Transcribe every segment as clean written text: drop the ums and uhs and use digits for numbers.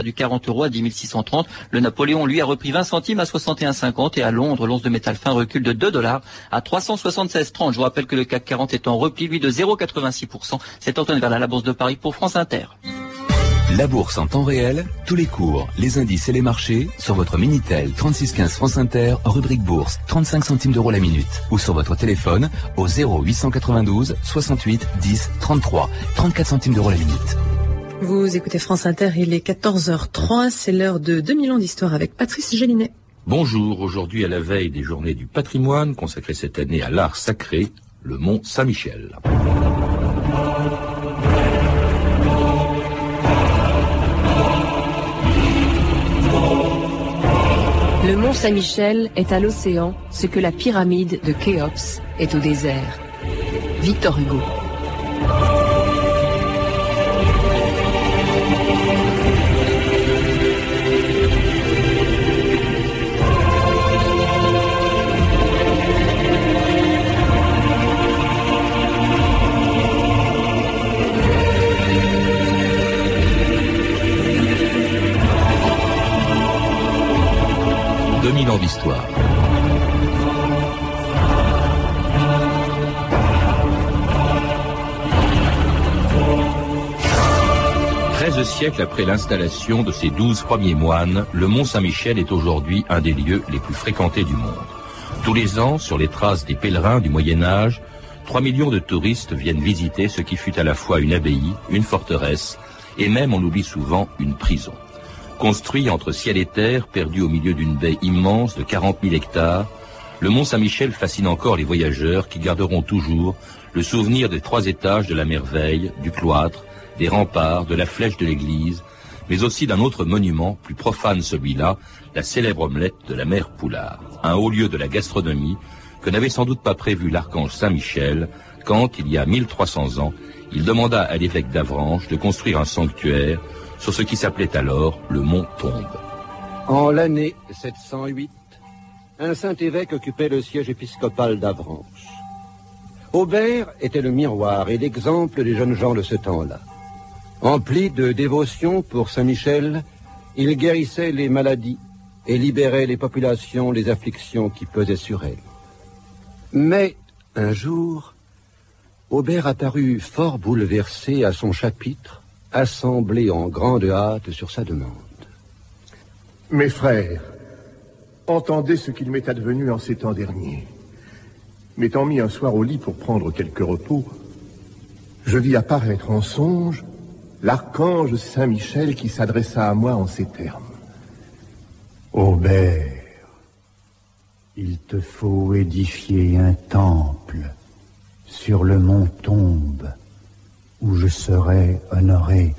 du 40 € à 10 630. Le Napoléon, lui, a repris 20 centimes à 61,50 et à Londres, l'once de métal fin recule de 2 $ à 376,30. Je vous rappelle que le CAC 40 est en repli, lui, de 0,86%. C'est Antoine Verla, la Bourse de Paris pour France Inter. La bourse en temps réel, tous les cours, les indices et les marchés sur votre Minitel 3615 France Inter, rubrique bourse, 35 centimes d'euros la minute. Ou sur votre téléphone au 0892 68 10 33, 34 centimes d'euros la minute. Vous écoutez France Inter, il est 14h03, c'est l'heure de 2000 ans d'histoire avec Patrice Gélinet. Bonjour, aujourd'hui à la veille des journées du patrimoine, consacrées cette année à l'art sacré, le Mont Saint-Michel. Le Mont Saint-Michel est à l'océan ce que la pyramide de Khéops est au désert. Victor Hugo. Ans d'histoire. 13 siècles après l'installation de ces 12 premiers moines, le Mont Saint-Michel est aujourd'hui un des lieux les plus fréquentés du monde. Tous les ans, sur les traces des pèlerins du Moyen-Âge, 3 millions de touristes viennent visiter ce qui fut à la fois une abbaye, une forteresse et même, on l'oublie souvent, une prison. Construit entre ciel et terre, perdu au milieu d'une baie immense de 40 000 hectares, le Mont Saint-Michel fascine encore les voyageurs qui garderont toujours le souvenir des 3 étages de la merveille, du cloître, des remparts, de la flèche de l'église, mais aussi d'un autre monument, plus profane celui-là, la célèbre omelette de la mère Poulard, un haut lieu de la gastronomie que n'avait sans doute pas prévu l'archange Saint-Michel quand, il y a 1300 ans, il demanda à l'évêque d'Avranches de construire un sanctuaire sur ce qui s'appelait alors le mont Tombe. En l'année 708, un saint évêque occupait le siège épiscopal d'Avranches. Aubert était le miroir et l'exemple des jeunes gens de ce temps-là. Empli de dévotion pour Saint-Michel, il guérissait les maladies et libérait les populations des afflictions qui pesaient sur elles. Mais, un jour, Aubert apparut fort bouleversé à son chapitre, assemblé en grande hâte sur sa demande. Mes frères, entendez ce qu'il m'est advenu en ces temps derniers. M'étant mis un soir au lit pour prendre quelque repos, je vis apparaître en songe l'archange Saint-Michel qui s'adressa à moi en ces termes. Aubert, il te faut édifier un temple sur le mont Tombe, où je serai honoré.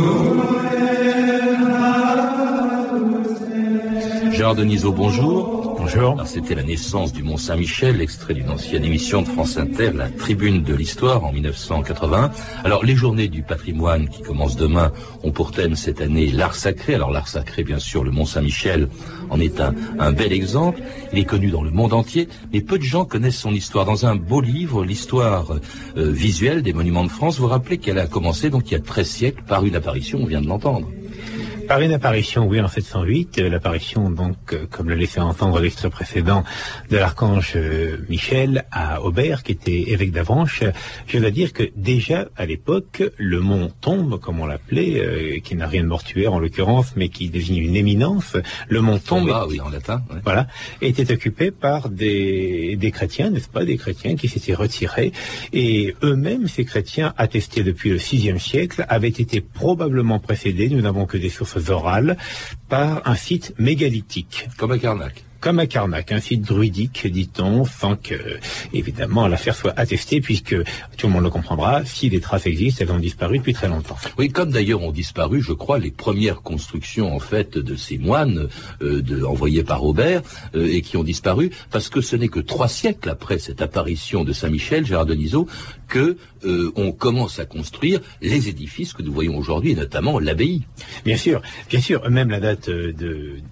Gérard Denisot, bonjour. Bonjour. C'était la naissance du Mont Saint-Michel, extrait d'une ancienne émission de France Inter, la Tribune de l'Histoire, en 1980. Alors, les journées du patrimoine qui commencent demain ont pour thème cette année l'art sacré. Alors, l'art sacré, bien sûr, le Mont Saint-Michel en est un bel exemple. Il est connu dans le monde entier, mais peu de gens connaissent son histoire. Dans un beau livre, l'histoire visuelle des monuments de France, vous rappelez qu'elle a commencé, donc, il y a 13 siècles, par une apparition, on vient de l'entendre. Par une apparition, oui, en 708, l'apparition, donc, comme le laissait entendre l'extrait précédent, de l'archange Michel à Aubert, qui était évêque d'Avranches. Je dois dire que déjà, à l'époque, le mont Tombe, comme on l'appelait, qui n'a rien de mortuaire en l'occurrence, mais qui désigne une éminence, le mont Tombe, oui, en latin, ouais. Voilà, était occupé par des chrétiens, n'est-ce pas, des chrétiens qui s'étaient retirés, et eux-mêmes, ces chrétiens, attestés depuis le VIe siècle, avaient été probablement précédés, nous n'avons que des sources orales, par un site mégalithique. Comme à Carnac. Comme à Carnac, un site druidique, dit-on, sans que, évidemment, l'affaire soit attestée, puisque tout le monde le comprendra, si les traces existent, elles ont disparu depuis très longtemps. Oui, comme d'ailleurs ont disparu, je crois, les premières constructions, en fait, de ces moines, envoyés par Aubert, et qui ont disparu, parce que ce n'est que 3 siècles après cette apparition de Saint-Michel, Gérard Denisot, que on commence à construire les édifices que nous voyons aujourd'hui, et notamment l'abbaye. Bien sûr, même la date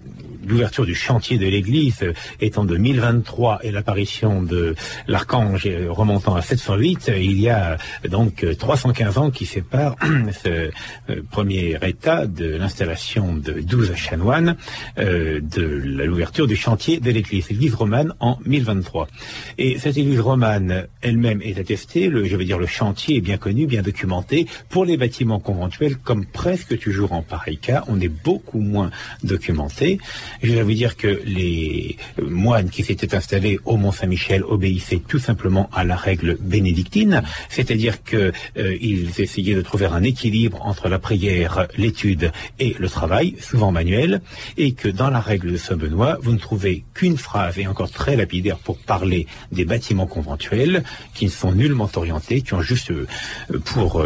l'ouverture du chantier de l'église étant de 1023 et l'apparition de l'archange remontant à 708, il y a donc 315 ans qui séparent ce premier état de l'installation de 12 chanoines de l'ouverture du chantier de l'église romane en 1023. Et cette église romane elle-même est attestée, le chantier est bien connu, bien documenté. Pour les bâtiments conventuels, comme presque toujours en pareil cas, on est beaucoup moins documenté. Je vais vous dire que les moines qui s'étaient installés au Mont-Saint-Michel obéissaient tout simplement à la règle bénédictine, c'est-à-dire qu'ils essayaient de trouver un équilibre entre la prière, l'étude et le travail, souvent manuel, et que dans la règle de Saint-Benoît, vous ne trouvez qu'une phrase, et encore très lapidaire, pour parler des bâtiments conventuels, qui ne sont nullement orientés, qui ont juste pour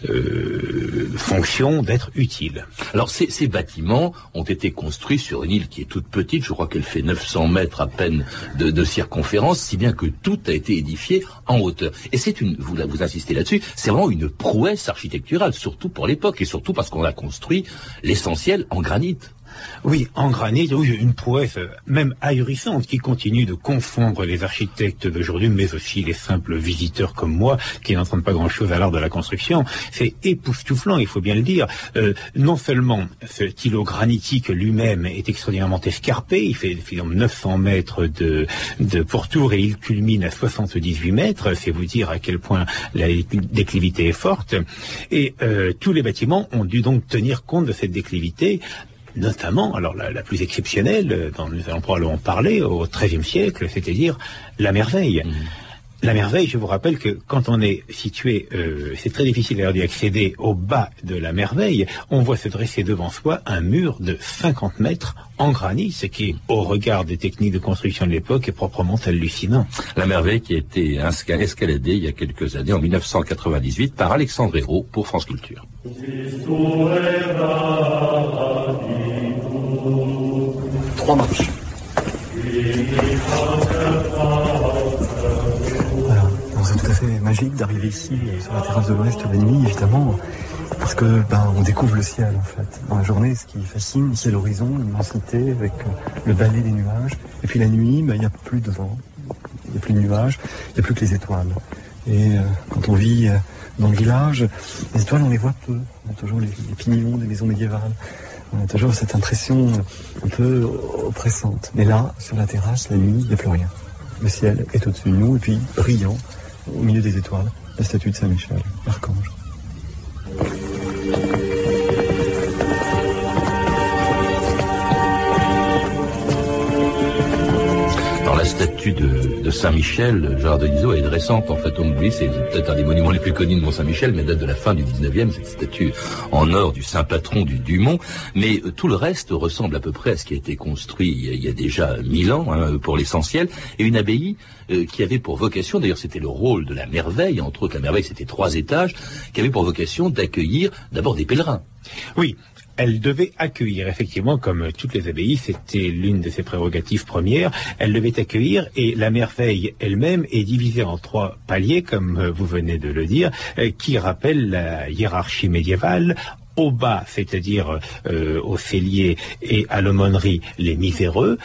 fonction d'être utiles. Alors ces bâtiments ont été construits sur une île qui est toute petite, je crois qu'elle fait 900 mètres à peine de circonférence, si bien que tout a été édifié en hauteur. Et c'est vous insistez là-dessus, c'est vraiment une prouesse architecturale, surtout pour l'époque, et surtout parce qu'on a construit l'essentiel en granit. Oui, en granit, oui, une prouesse même ahurissante qui continue de confondre les architectes d'aujourd'hui, mais aussi les simples visiteurs comme moi qui n'entendent pas grand-chose à l'art de la construction. C'est époustouflant, il faut bien le dire. Non seulement ce îlot granitique lui-même est extraordinairement escarpé, il fait 900 mètres de pourtour et il culmine à 78 mètres, c'est vous dire à quel point la déclivité est forte. Et tous les bâtiments ont dû donc tenir compte de cette déclivité, notamment, alors la plus exceptionnelle, nous allons probablement parler, au XIIIe siècle, c'est-à-dire la merveille. La merveille, je vous rappelle que quand on est situé, c'est très difficile d'ailleurs d'y accéder, au bas de la merveille, on voit se dresser devant soi un mur de 50 mètres en granit, ce qui est, au regard des techniques de construction de l'époque, est proprement hallucinant. La merveille qui a été escaladée il y a quelques années, en 1998, par Alexandre Hérault pour France Culture. 3 marches. Voilà, c'est tout à fait magique d'arriver ici sur la terrasse de l'Ouest la nuit, évidemment, parce que on découvre le ciel en fait. Dans la journée, ce qui fascine, c'est l'horizon, l'immensité avec le balai des nuages. Et puis la nuit, il n'y a plus de vent, il n'y a plus de nuages, il n'y a plus que les étoiles. Et quand on vit dans le village, les étoiles on les voit peu. On a toujours les pignons des maisons médiévales. On a toujours cette impression un peu oppressante. Mais là, sur la terrasse, la nuit, il n'y a plus rien. Le ciel est au-dessus de nous, et puis brillant, au milieu des étoiles, la statue de Saint-Michel, l'archange. La statue de Saint-Michel, Gérard Denisot, est récente en fait, on oublie, c'est peut-être un des monuments les plus connus de Mont-Saint-Michel, mais date de la fin du 19e, cette statue en or du saint patron du Mont, mais tout le reste ressemble à peu près à ce qui a été construit il y a déjà 1000 ans, pour l'essentiel, et une abbaye qui avait pour vocation, d'ailleurs c'était le rôle de la merveille, entre autres la merveille c'était 3 étages, qui avait pour vocation d'accueillir d'abord des pèlerins. Oui. Elle devait accueillir, effectivement, comme toutes les abbayes, c'était l'une de ses prérogatives premières, elle devait accueillir, et la merveille elle-même est divisée en 3 paliers, comme vous venez de le dire, qui rappellent la hiérarchie médiévale. Au bas, c'est-à-dire aux celliers et à l'aumônerie, les miséreux,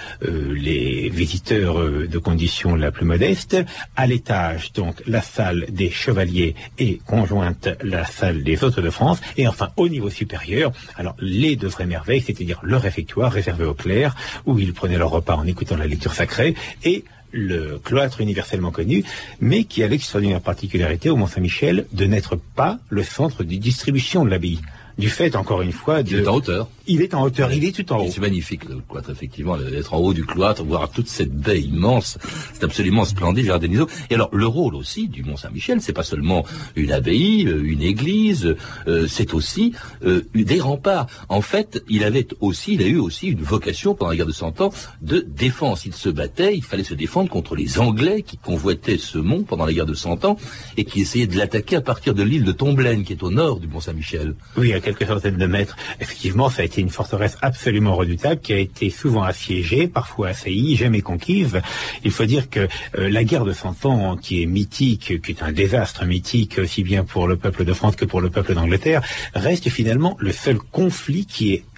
les visiteurs de condition la plus modeste. À l'étage, donc, la salle des chevaliers et conjointe la salle des hôtes de France. Et enfin, au niveau supérieur, alors les 2 vraies merveilles, c'est-à-dire le réfectoire réservé aux clercs, où ils prenaient leur repas en écoutant la lecture sacrée, et le cloître universellement connu, mais qui a l'extraordinaire particularité au Mont-Saint-Michel de n'être pas le centre de distribution de l'abbaye. Du fait, encore une fois, Il est en hauteur. Il est en hauteur, il est tout en haut. C'est magnifique, le cloître, effectivement, d'être en haut du cloître, voir toute cette baie immense. C'est absolument splendide, Gérard Denisot. Et alors, le rôle aussi du Mont-Saint-Michel, c'est pas seulement une abbaye, une église, c'est aussi des remparts. En fait, il a eu aussi une vocation, pendant la guerre de 100 ans, de défense. Il se battait, il fallait se défendre contre les Anglais qui convoitaient ce mont pendant la guerre de 100 ans et qui essayaient de l'attaquer à partir de l'île de Tomblaine, qui est au nord du Mont-Saint-Michel. Oui, à quelques centaines de mètres. Effectivement, ça a été une forteresse absolument redoutable qui a été souvent assiégée, parfois assaillie, jamais conquise. Il faut dire que la guerre de 100 ans, qui est mythique, qui est un désastre mythique aussi bien pour le peuple de France que pour le peuple d'Angleterre, reste finalement le seul conflit qui est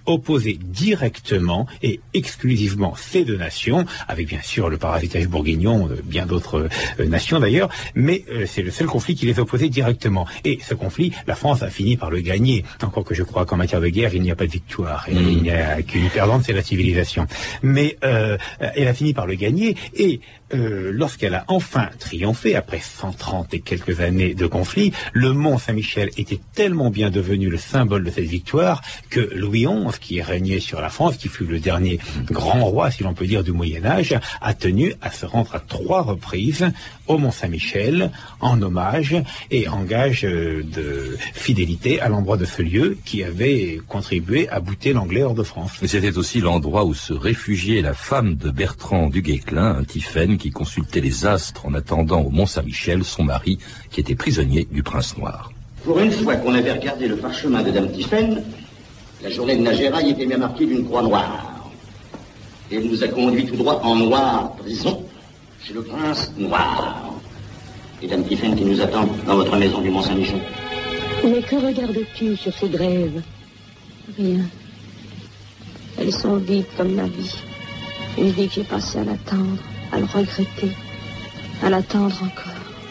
opposait directement et exclusivement ces deux nations, avec bien sûr le parasitage bourguignon, bien d'autres nations d'ailleurs, mais c'est le seul conflit qui les opposait directement. Et ce conflit, la France a fini par le gagner, encore que je crois qu'en matière de guerre, il n'y a pas de victoire, et il n'y a qu'une perdante, c'est la civilisation. Mais elle a fini par le gagner, et lorsqu'elle a enfin triomphé, après 130 et quelques années de conflit, le Mont Saint-Michel était tellement bien devenu le symbole de cette victoire que Louis XI, qui régnait sur la France, qui fut le dernier grand roi, si l'on peut dire, du Moyen-Âge, a tenu à se rendre à 3 reprises au Mont Saint-Michel en hommage et en gage de fidélité à l'endroit de ce lieu qui avait contribué à bouter l'anglais hors de France. Mais c'était aussi l'endroit où se réfugiait la femme de Bertrand du Guesclin, Tiphaine, qui consultait les astres en attendant au Mont Saint-Michel son mari, qui était prisonnier du Prince Noir. Pour une fois qu'on avait regardé le parchemin de Dame Tiphaine, la journée de Nagérail était bien marquée d'une croix noire. Et elle nous a conduits tout droit en noire prison, chez le Prince Noir. Et Dame Tiphaine qui nous attend dans votre maison du Mont Saint-Michel. Mais que regardes-tu sur ces grèves? Rien. Elles sont vides comme la vie. Une vie que j'ai passée à l'attendre, à le regretter, à l'attendre encore.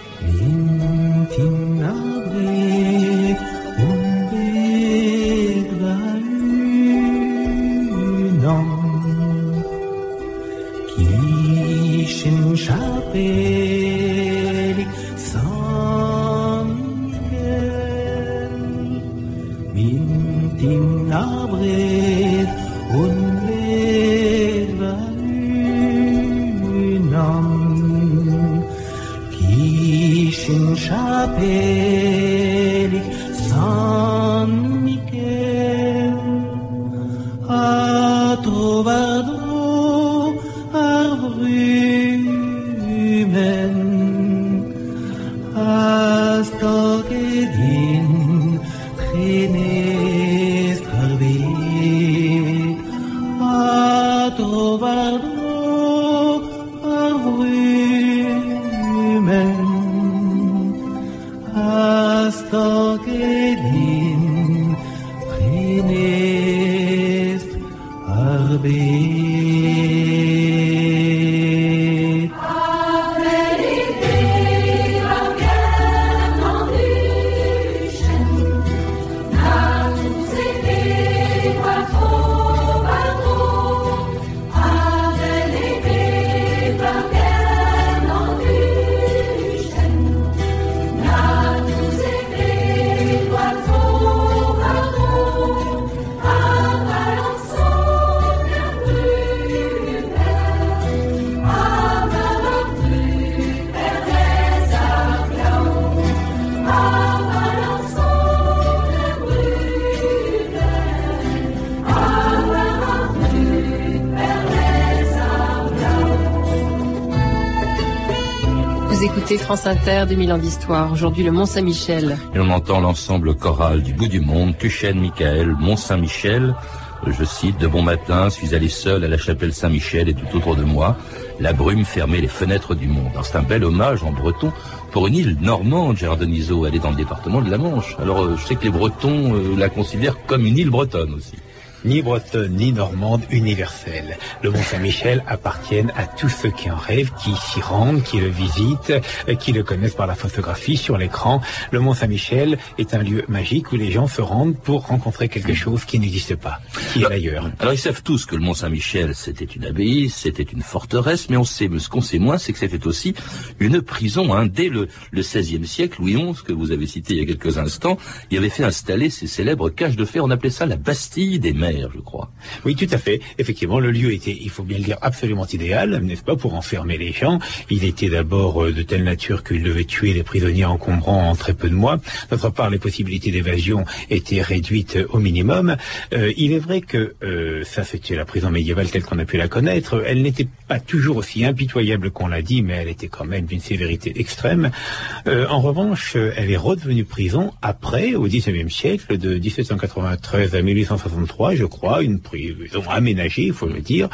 France Inter, 2000 ans d'histoire. Aujourd'hui, le Mont Saint-Michel. Et on entend l'ensemble choral du bout du monde, Tuchène, Michael, Mont Saint-Michel. Je cite, de bon matin, suis allé seul à la chapelle Saint-Michel et tout autour de moi, la brume fermait les fenêtres du monde. Alors c'est un bel hommage en breton pour une île normande, Gérard Denisot. Elle est dans le département de la Manche. Alors je sais que les Bretons la considèrent comme une île bretonne aussi. Ni bretonne, ni normande, universelle. Le Mont Saint-Michel appartient à tous ceux qui en rêvent, qui s'y rendent, qui le visitent, qui le connaissent par la photographie, sur l'écran. Le Mont Saint-Michel est un lieu magique où les gens se rendent pour rencontrer quelque chose qui n'existe pas, qui est ailleurs. Alors ils savent tous que le Mont Saint-Michel, c'était une abbaye, c'était une forteresse, mais ce qu'on sait moins, c'est que c'était aussi une prison. Dès le XVIe siècle, Louis XI, que vous avez cité il y a quelques instants, il avait fait installer ces célèbres cages de fer. On appelait ça la Bastille des Mers, je crois. Oui, tout à fait. Effectivement, le lieu était, il faut bien le dire, absolument idéal, n'est-ce pas, pour enfermer les gens. Il était d'abord de telle nature qu'il devait tuer les prisonniers encombrants en très peu de mois. D'autre part, les possibilités d'évasion étaient réduites au minimum. Il est vrai que ça, c'était la prison médiévale telle qu'on a pu la connaître. Elle n'était pas toujours aussi impitoyable qu'on l'a dit, mais elle était quand même d'une sévérité extrême. En revanche, elle est redevenue prison après, au XIXe siècle, de 1793 à 1863, je crois, une prison aménagée, il faut le dire,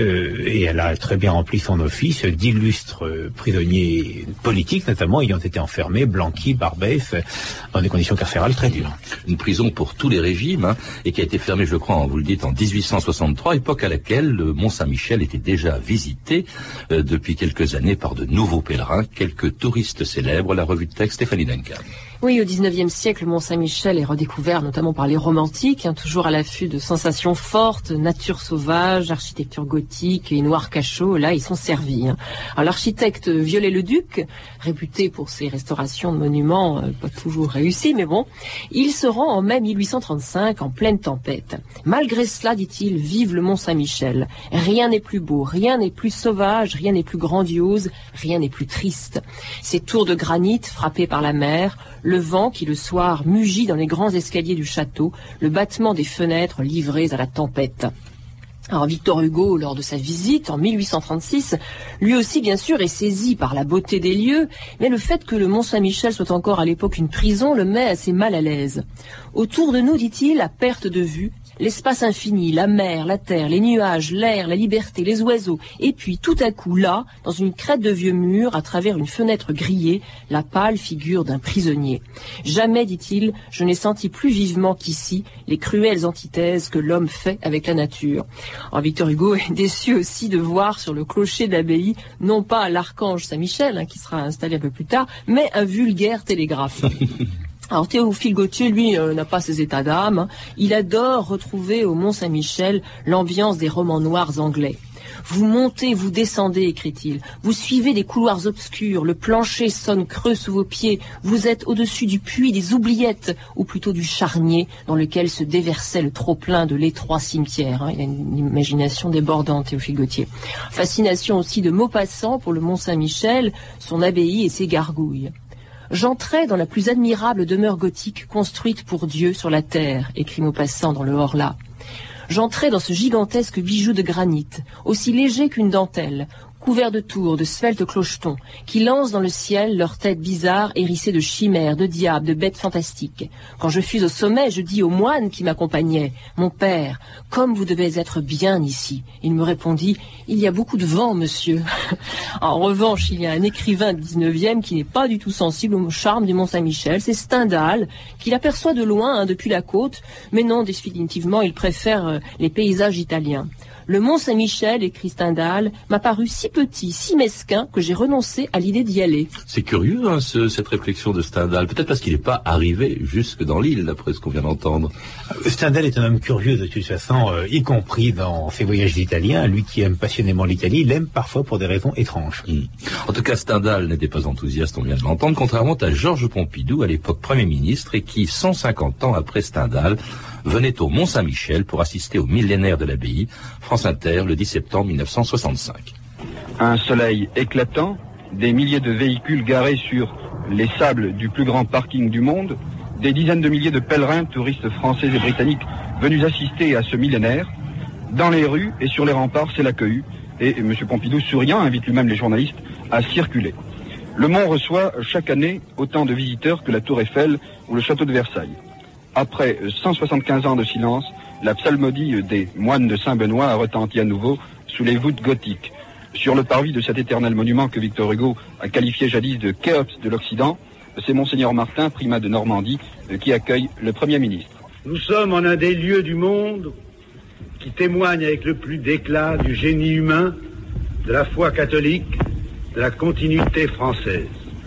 et elle a très bien rempli son office d'illustres prisonniers politiques, notamment ayant été enfermés, Blanqui, Barbès, dans des conditions carcérales très dures. Une prison pour tous les régimes, et qui a été fermée, je crois, vous le dites, en 1863, époque à laquelle le Mont-Saint-Michel était déjà visité depuis quelques années par de nouveaux pèlerins, quelques touristes célèbres. La revue de texte, Stéphanie Duncan. Oui, au XIXe siècle, le Mont-Saint-Michel est redécouvert notamment par les romantiques, toujours à l'affût de sensations fortes, nature sauvage, architecture gothique et noir cachot. Là, ils sont servis. Alors, l'architecte Viollet-le-Duc, réputé pour ses restaurations de monuments pas toujours réussies, mais bon, il se rend en mai 1835 en pleine tempête. Malgré cela, dit-il, vive le Mont-Saint-Michel. Rien n'est plus beau, rien n'est plus sauvage, rien n'est plus grandiose, rien n'est plus triste. Ces tours de granit frappées par la mer, le vent qui le soir mugit dans les grands escaliers du château, le battement des fenêtres livrées à la tempête. Alors Victor Hugo, lors de sa visite en 1836, lui aussi bien sûr est saisi par la beauté des lieux, mais le fait que le Mont-Saint-Michel soit encore à l'époque une prison le met assez mal à l'aise. Autour de nous, dit-il, à perte de vue, l'espace infini, la mer, la terre, les nuages, l'air, la liberté, les oiseaux, et puis tout à coup là, dans une crête de vieux mur, à travers une fenêtre grillée, la pâle figure d'un prisonnier. Jamais, dit-il, je n'ai senti plus vivement qu'ici les cruelles antithèses que l'homme fait avec la nature. Alors, Victor Hugo est déçu aussi de voir sur le clocher de l'abbaye, non pas l'archange Saint-Michel, qui sera installé un peu plus tard, mais un vulgaire télégraphe. Alors Théophile Gautier, lui, n'a pas ces états d'âme. Il adore retrouver au Mont-Saint-Michel l'ambiance des romans noirs anglais. Vous montez, vous descendez, écrit-il. Vous suivez des couloirs obscurs, le plancher sonne creux sous vos pieds. Vous êtes au-dessus du puits des oubliettes, ou plutôt du charnier, dans lequel se déversait le trop-plein de l'étroit cimetière. Il a une imagination débordante, Théophile Gautier. Fascination aussi de Maupassant pour le Mont-Saint-Michel, son abbaye et ses gargouilles. J'entrais dans la plus admirable demeure gothique construite pour Dieu sur la terre, écrit Maupassant dans le Horla. J'entrais dans ce gigantesque bijou de granit, aussi léger qu'une dentelle, couvert de tours, de sveltes clochetons, qui lancent dans le ciel leurs têtes bizarres hérissées de chimères, de diables, de bêtes fantastiques. Quand je fus au sommet, je dis au moine qui m'accompagnait, « Mon père, comme vous devez être bien ici. » Il me répondit, « Il y a beaucoup de vent, monsieur. » En revanche, il y a un écrivain du 19e qui n'est pas du tout sensible au charme du Mont-Saint-Michel, c'est Stendhal, qui l'aperçoit de loin, depuis la côte, mais non, définitivement, il préfère les paysages italiens. Le Mont-Saint-Michel, écrit Stendhal, m'a paru si petit, si mesquin, que j'ai renoncé à l'idée d'y aller. C'est curieux, cette réflexion de Stendhal. Peut-être parce qu'il n'est pas arrivé jusque dans l'île, d'après ce qu'on vient d'entendre. Stendhal est un homme curieux, de toute façon, y compris dans ses voyages d'Italien. Lui qui aime passionnément l'Italie, il l'aime parfois pour des raisons étranges. En tout cas, Stendhal n'était pas enthousiaste, on vient de l'entendre, contrairement à Georges Pompidou, à l'époque Premier ministre, et qui, 150 ans après Stendhal, venait au Mont-Saint-Michel pour assister au millénaire de l'abbaye. France Inter, le 10 septembre 1965. Un soleil éclatant, des milliers de véhicules garés sur les sables du plus grand parking du monde, des dizaines de milliers de pèlerins, touristes français et britanniques, venus assister à ce millénaire. Dans les rues et sur les remparts, c'est la cohue. Et M. Pompidou, souriant, invite lui-même les journalistes à circuler. Le Mont reçoit chaque année autant de visiteurs que la Tour Eiffel ou le château de Versailles. Après 175 ans de silence, la psalmodie des moines de Saint-Benoît a retenti à nouveau sous les voûtes gothiques. Sur le parvis de cet éternel monument que Victor Hugo a qualifié jadis de Khéops de l'Occident, c'est Monseigneur Martin, primat de Normandie, qui accueille le Premier ministre. Nous sommes en un des lieux du monde qui témoigne avec le plus d'éclat du génie humain, de la foi catholique, de la continuité française.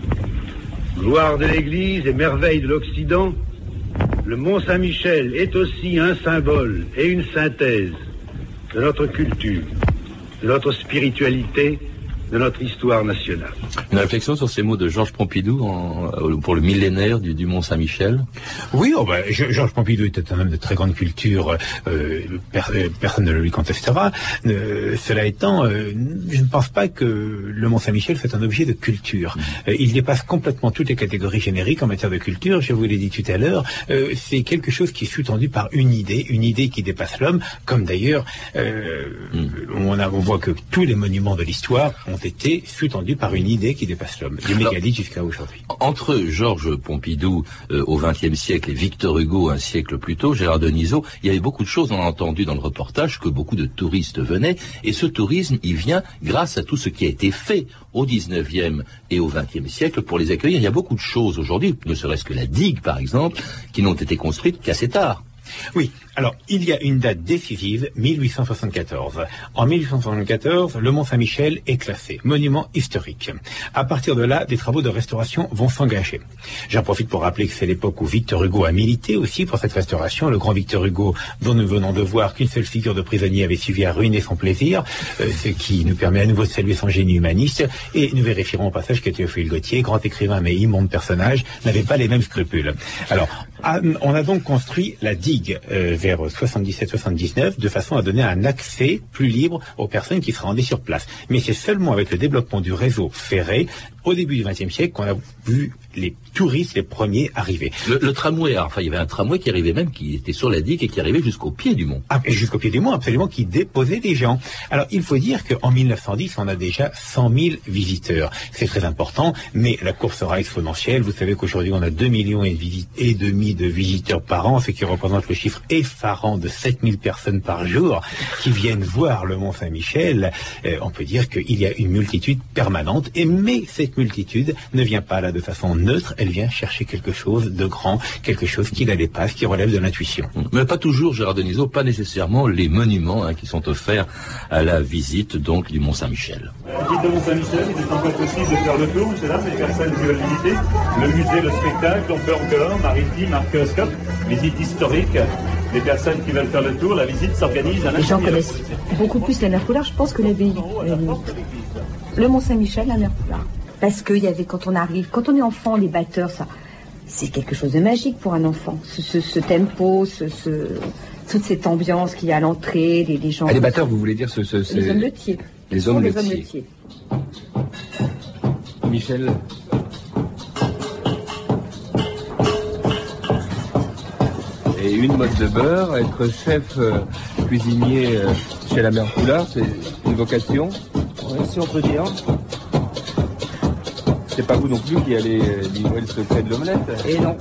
Gloire de l'Église et merveille de l'Occident, le Mont-Saint-Michel est aussi un symbole et une synthèse de notre culture, de notre spiritualité, de notre histoire nationale. Une réflexion sur ces mots de Georges Pompidou pour le millénaire du Mont-Saint-Michel. Oui, Georges Pompidou était un homme de très grande culture, personne ne le lui contestera. Cela étant, je ne pense pas que le Mont-Saint-Michel soit un objet de culture. Il dépasse complètement toutes les catégories génériques en matière de culture. Je vous l'ai dit tout à l'heure, c'est quelque chose qui est sous-tendu par une idée qui dépasse l'homme, comme d'ailleurs on voit que tous les monuments de l'histoire ont ont été sous-tendus par une idée qui dépasse l'homme, du mégalithe jusqu'à aujourd'hui. Entre Georges Pompidou au XXe siècle et Victor Hugo un siècle plus tôt, Gérard Denisot, il y avait beaucoup de choses, on a entendu dans le reportage que beaucoup de touristes venaient, et ce tourisme, il vient grâce à tout ce qui a été fait au XIXe et au XXe siècle pour les accueillir. Il y a beaucoup de choses aujourd'hui, ne serait-ce que la digue par exemple, qui n'ont été construites qu'assez tard. Oui, alors il y a une date décisive, 1874. En 1874, le Mont-Saint-Michel est classé monument historique. À partir de là, des travaux de restauration vont s'engager. J'en profite pour rappeler que c'est l'époque où Victor Hugo a milité aussi pour cette restauration. Le grand Victor Hugo, dont nous venons de voir qu'une seule figure de prisonnier avait suffi à ruiner son plaisir, ce qui nous permet à nouveau de saluer son génie humaniste. Et nous vérifierons au passage que Théophile Gautier, grand écrivain mais immonde personnage, n'avait pas les mêmes scrupules. Alors, on a donc construit la digue vers 77-79 de façon à donner un accès plus libre aux personnes qui se rendaient sur place. Mais c'est seulement avec le développement du réseau ferré au début du XXe siècle qu'on a vu les touristes, les premiers, arriver. Le tramway, enfin il y avait un tramway qui arrivait même, qui était sur la digue et qui arrivait jusqu'au pied du mont. Ah, jusqu'au pied du mont, absolument, qui déposait des gens. Alors il faut dire qu'en 1910, on a déjà 100 000 visiteurs. C'est très important, mais la courbe sera exponentielle. Vous savez qu'aujourd'hui on a 2,5 millions de visiteurs par an, ce qui représente le chiffre effarant de 7 000 personnes par jour qui viennent voir le Mont-Saint-Michel. On peut dire qu'il y a une multitude permanente, mais cette multitude ne vient pas là de façon neutre, elle vient chercher quelque chose de grand, quelque chose qui la dépasse, qui relève de l'intuition. Mais pas toujours, Gérard Denisot, pas nécessairement les monuments qui sont offerts à la visite donc du Mont-Saint-Michel. Visite de Mont-Saint-Michel, il est en fait aussi de faire le tour, c'est là, les personnes qui veulent visiter le musée, le spectacle, on peut encore, maritime, archéoscope, visite historique. Les personnes qui veulent faire le tour, la visite s'organise à l'intérieur. Les gens connaissent beaucoup plus la mer Poulard, je pense, que l'abbaye. Le Mont-Saint-Michel, la mer Poulard. Parce qu'il y avait, quand on arrive, quand on est enfant, les batteurs, ça, c'est quelque chose de magique pour un enfant. Ce tempo, toute cette ambiance qu'il y a à l'entrée, les gens... les batteurs, vous voulez dire les hommes laitiers. Les hommes laitiers. Michel. Et une mode de beurre, être chef cuisinier chez la mère Poulard, c'est une vocation, si on peut dire. C'est pas vous non plus qui allez livrer le secret de l'omelette. Et non.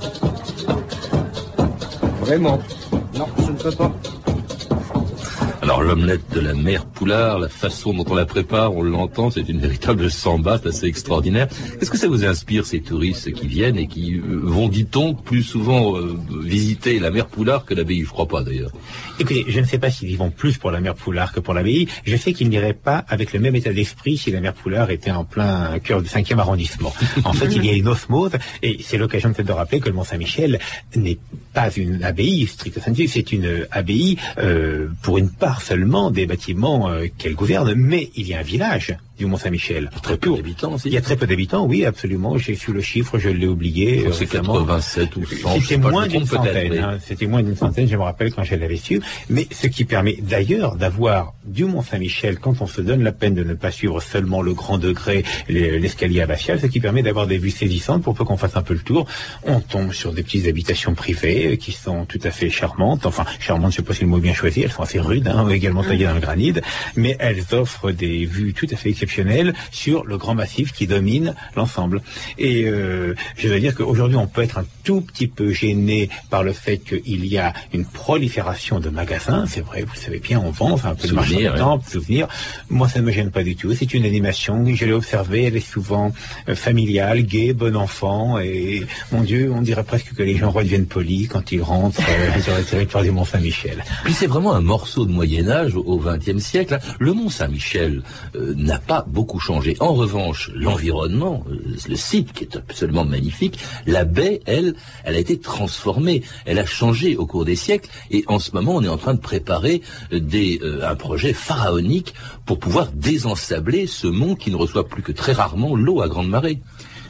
Vraiment? Non, je ne peux pas. Alors l'omelette de la mère Poulard, la façon dont on la prépare, on l'entend, c'est une véritable samba, c'est assez extraordinaire. Est-ce que ça vous inspire, ces touristes qui viennent et qui vont, dit-on, plus souvent visiter la mère Poulard que l'abbaye? Je crois pas d'ailleurs. Écoutez, je ne sais pas s'ils y vont plus pour la mère Poulard que pour l'abbaye. Je sais qu'ils n'iraient pas avec le même état d'esprit si la mère Poulard était en plein cœur du 5e arrondissement. En fait, il y a une osmose, et c'est l'occasion peut-être de rappeler que le Mont-Saint-Michel n'est pas une abbaye stricto sensu, c'est une abbaye pour une part seulement des bâtiments qu'elle gouverne, mais il y a un village du Mont-Saint-Michel. Très peu d'habitants aussi. Il y a très peu d'habitants, oui, absolument. J'ai su le chiffre, je l'ai oublié. C'est 87 ou 100. C'était moins d'une centaine. Oui. C'était moins d'une centaine, je me rappelle quand je l'avais su. Mais ce qui permet d'ailleurs d'avoir du Mont-Saint-Michel, quand on se donne la peine de ne pas suivre seulement le grand degré, l'escalier abbatial, ce qui permet d'avoir des vues saisissantes pour peu qu'on fasse un peu le tour. On tombe sur des petites habitations privées qui sont tout à fait charmantes. Enfin, charmantes, je ne sais pas si le mot est bien choisi. Elles sont assez rudes, également taillées dans le granit. Mais elles offrent des vues tout à fait exceptionnel sur le grand massif qui domine l'ensemble. Et je veux dire qu'aujourd'hui, on peut être un tout petit peu gêné par le fait qu'il y a une prolifération de magasins. C'est vrai, vous savez bien, on vend, enfin un peu de marché de temps, souvenirs. Moi, ça ne me gêne pas du tout. C'est une animation, je l'ai observée, elle est souvent familiale, gaie, bon enfant. Et mon Dieu, on dirait presque que les gens redeviennent polis quand ils rentrent sur le territoire du Mont-Saint-Michel. Puis c'est vraiment un morceau de Moyen-Âge au XXe siècle. Le Mont-Saint-Michel n'a pas beaucoup changé. En revanche, l'environnement, le site qui est absolument magnifique, la baie, elle a été transformée. Elle a changé au cours des siècles et en ce moment, on est en train de préparer un projet pharaonique pour pouvoir désensabler ce mont qui ne reçoit plus que très rarement l'eau à grande marée.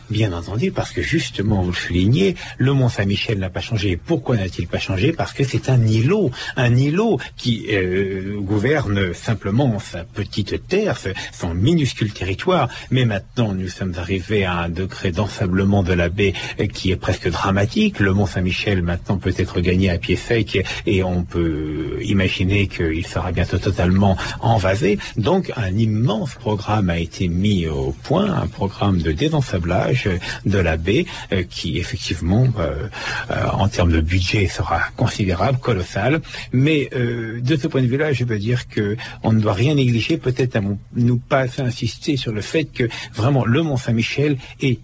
Bien entendu, parce que justement, vous le soulignez, le Mont-Saint-Michel n'a pas changé. Pourquoi n'a-t-il pas changé? Parce que c'est un îlot qui gouverne simplement sa petite terre, son minuscule territoire. Mais maintenant, nous sommes arrivés à un degré d'ensablement de la baie qui est presque dramatique. Le Mont-Saint-Michel maintenant peut être gagné à pied sec et on peut imaginer qu'il sera bientôt totalement envasé. Donc, un immense programme a été mis au point, un programme de désensablage de la baie qui effectivement en termes de budget sera considérable, colossal, mais de ce point de vue-là, je veux dire que on ne doit rien négliger, peut-être nous pas assez insister sur le fait que vraiment le Mont-Saint-Michel est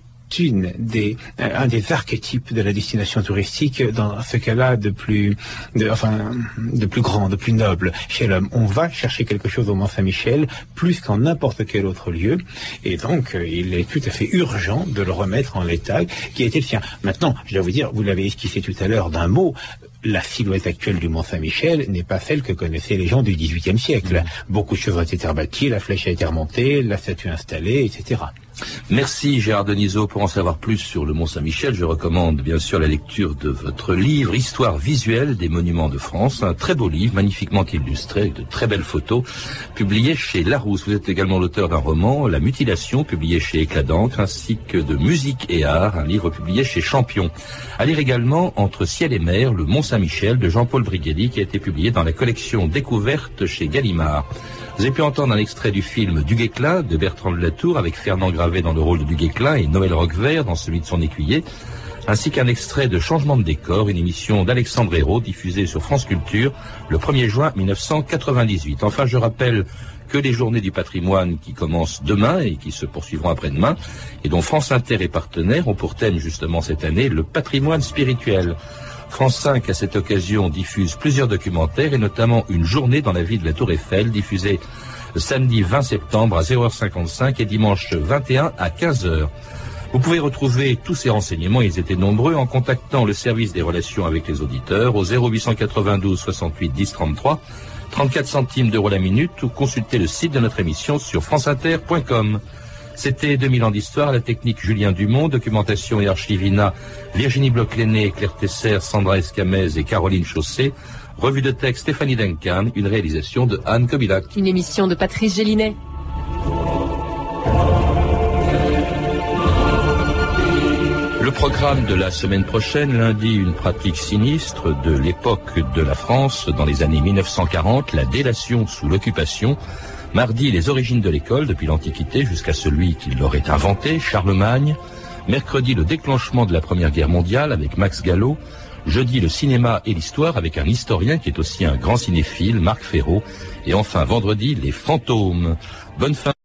un des archétypes de la destination touristique dans ce cas-là de plus grand, de plus noble chez l'homme. On va chercher quelque chose au Mont-Saint-Michel plus qu'en n'importe quel autre lieu, et donc il est tout à fait urgent de le remettre en l'état qui a été le sien. Maintenant, je dois vous dire, vous l'avez esquissé tout à l'heure d'un mot, la silhouette actuelle du Mont-Saint-Michel n'est pas celle que connaissaient les gens du XVIIIe siècle. Beaucoup de choses ont été rebâties, la flèche a été remontée, la statue installée, etc. Merci Gérard Denisot. Pour en savoir plus sur le Mont-Saint-Michel, je recommande bien sûr la lecture de votre livre Histoire visuelle des monuments de France, un très beau livre, magnifiquement illustré, avec de très belles photos, publié chez Larousse. Vous êtes également l'auteur d'un roman, La Mutilation, publié chez Éclat d'encre, ainsi que de Musique et Art, un livre publié chez Champion. À lire également Entre ciel et mer, le Mont-Saint-Michel de Jean-Paul Brighelli, qui a été publié dans la collection Découverte chez Gallimard. Vous avez pu entendre un extrait du film Du Guesclin de Bertrand de Latour avec Fernand Gravet dans le rôle de Du Guesclin et Noël Roquevert dans celui de son écuyer, ainsi qu'un extrait de Changement de décor, une émission d'Alexandre Hérault diffusée sur France Culture le 1er juin 1998. Enfin, je rappelle que les journées du patrimoine qui commencent demain et qui se poursuivront après-demain, et dont France Inter est partenaire, ont pour thème justement cette année le patrimoine spirituel. France 5, à cette occasion, diffuse plusieurs documentaires et notamment une journée dans la vie de la Tour Eiffel, diffusée le samedi 20 septembre à 0h55 et dimanche 21 à 15h. Vous pouvez retrouver tous ces renseignements, ils étaient nombreux, en contactant le service des relations avec les auditeurs au 0892 68 10 33, 34 centimes d'euros la minute, ou consulter le site de notre émission sur franceinter.com. C'était 2000 ans d'histoire, à la technique Julien Dumont, documentation et archivina Virginie Bloch-Lenné, Claire Tesser, Sandra Escamez et Caroline Chausset. Revue de texte Stéphanie Duncan, une réalisation de Anne Kobilac. Une émission de Patrice Gélinet. Le programme de la semaine prochaine, lundi, une pratique sinistre de l'époque de la France dans les années 1940, la délation sous l'occupation. Mardi, les origines de l'école, depuis l'Antiquité jusqu'à celui qui l'aurait inventé, Charlemagne. Mercredi, le déclenchement de la Première Guerre mondiale avec Max Gallo. Jeudi, le cinéma et l'histoire avec un historien qui est aussi un grand cinéphile, Marc Ferraud. Et enfin, vendredi, les fantômes. Bonne fin.